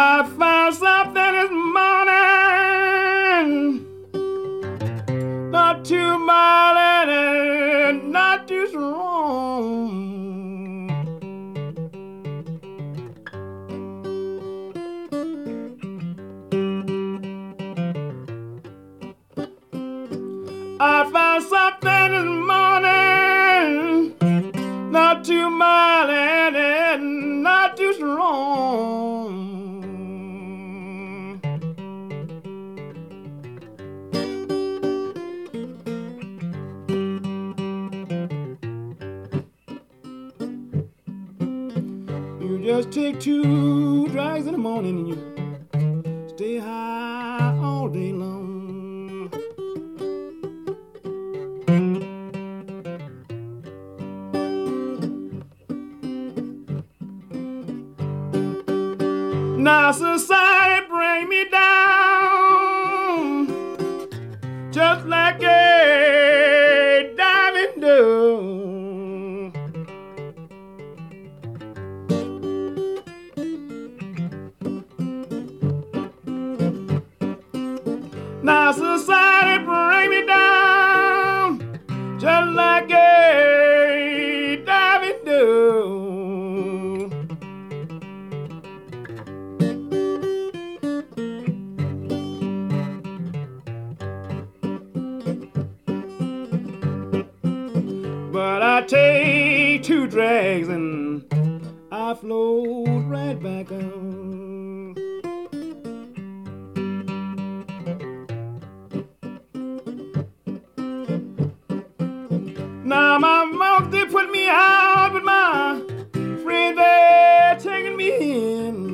I found something this morning, not too mild and not too strong. I found something this morning, not too mild and not too strong. You just take 2 drags in the morning and you stay high all day long. Now society bring me down just like a diving dove. Now society bring me down just like a diving dove. But I take 2 drags and I float right back on. Now my mouth, they put me out, but my friend, they're taking me in.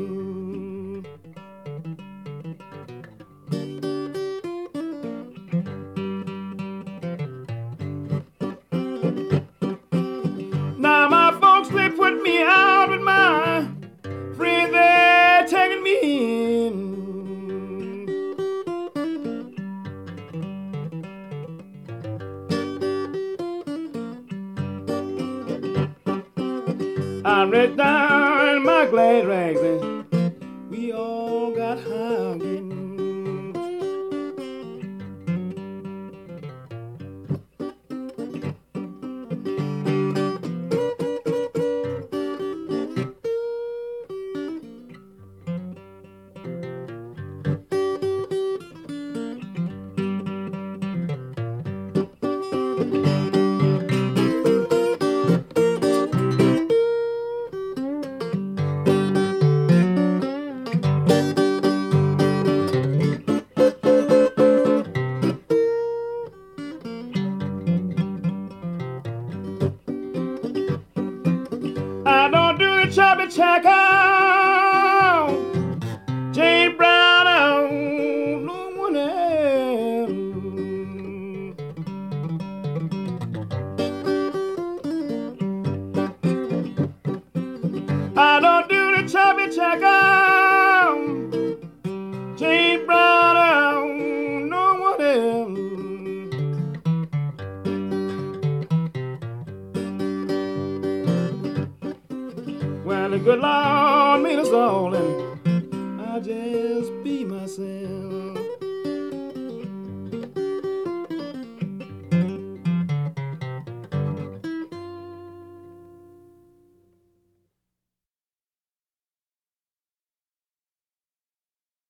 Now my folks, they put me out, but my friend, they're taking me in. I read down my glad rags and we all got high again. I don't do the choppy checker, Jane Brown, oh, no one else. I don't do the choppy checker, Jane Brown, oh, no one else. Well, the good Lord made us all, and I just be myself.